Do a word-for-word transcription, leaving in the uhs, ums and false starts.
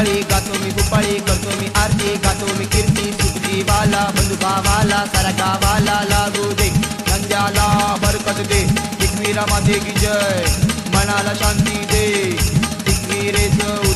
भूपाळी गातो मी भूपाळी करतो मी आरती गातो मी कीर्ती सुखजी वाला बंधू भावाला सारा गावाला लागू दे नंद्याला बरकत दे एकवीरा माते की जय मनाला शांती दे एकवीरेच